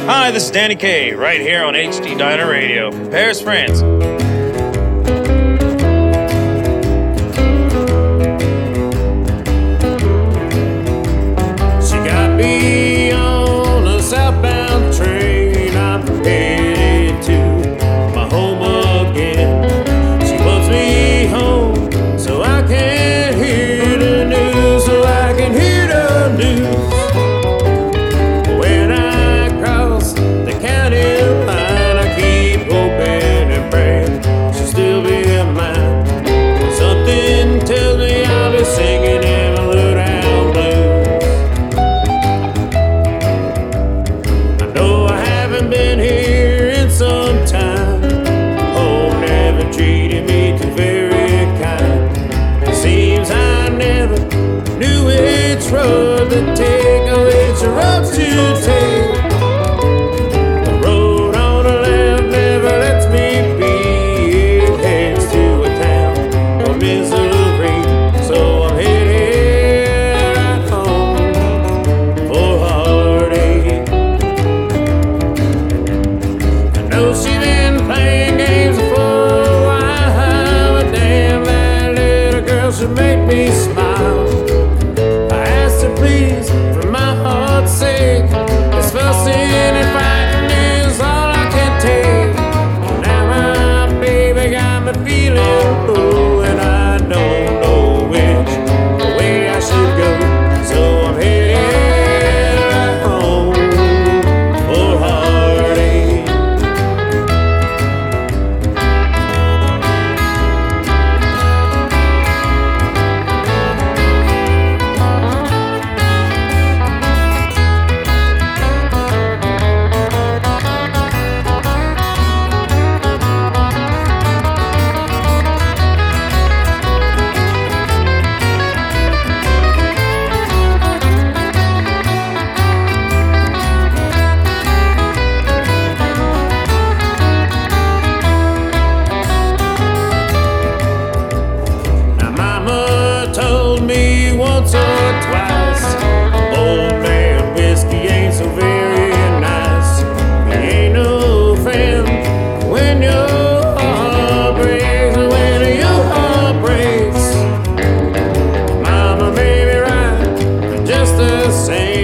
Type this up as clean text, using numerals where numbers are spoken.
Hi, this is Danny Kaye, right here on HD Diner Radio. Paris, France. She got me on a southbound train. I'm headed to my home again. She wants me home so I can hear the news, so I can hear the news. When I cross the county line, I keep hoping and praying she'll still be mine. Something tells me I'll be singing in a little down blues. I know I haven't been here in some time. Home never treated me too very kind. Seems I never knew which road to take or which road to take. The road on the left never lets me be. It heads to a town of misery, so I'm headed right home for heartache. I know she's been playing games for a while, but damn, that little girl should make me smile. I asked her please, for my heart's sake. This fussing and fighting is all I can take. Now my baby got me feeling blue, and I don't know which way I should go. So I'm headed right home for heartache. Now mama told me once or twice, old man whiskey ain't so very nice. He ain't no friend when your heart breaks, when your heart breaks. Mama may be right, but just the same,